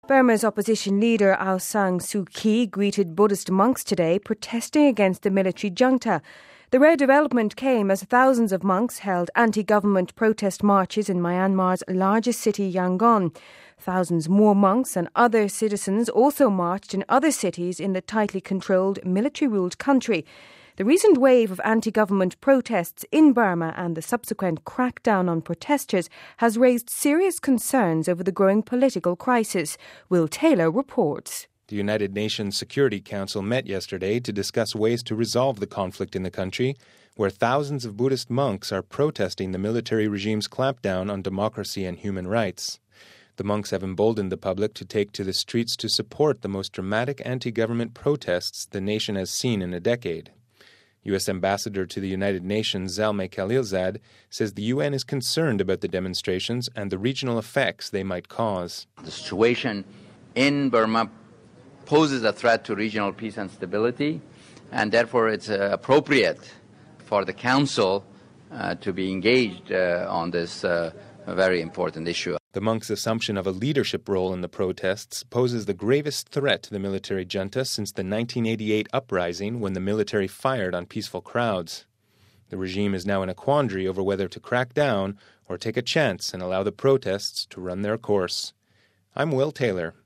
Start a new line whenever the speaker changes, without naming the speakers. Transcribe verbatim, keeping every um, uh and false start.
Burma's opposition leader Aung San Suu Kyi greeted Buddhist monks today protesting against the military junta. The rare development came as thousands of monks held anti-government protest marches in Myanmar's largest city, Yangon. Thousands more monks and other citizens also marched in other cities in the tightly controlled, military-ruled country. The recent wave of anti-government protests in Burma and the subsequent crackdown on protesters has raised serious concerns over the growing political crisis. Will Taylor reports.
The United Nations Security Council met yesterday to discuss ways to resolve the conflict in the country, where thousands of Buddhist monks are protesting the military regime's clampdown on democracy and human rights. The monks have emboldened the public to take to the streets to support the most dramatic anti-government protests the nation has seen in a decade. U S Ambassador to the United Nations Zalmay Khalilzad says the U N is concerned about the demonstrations and the regional effects they might cause.
The situation in Burma poses a threat to regional peace and stability, and therefore it's uh, appropriate for the Council uh, to be engaged uh, on this uh, very important issue.
The monks' assumption of a leadership role in the protests poses the gravest threat to the military junta since the nineteen eighty-eight uprising, when the military fired on peaceful crowds. The regime is now in a quandary over whether to crack down or take a chance and allow the protests to run their course. I'm Will Taylor.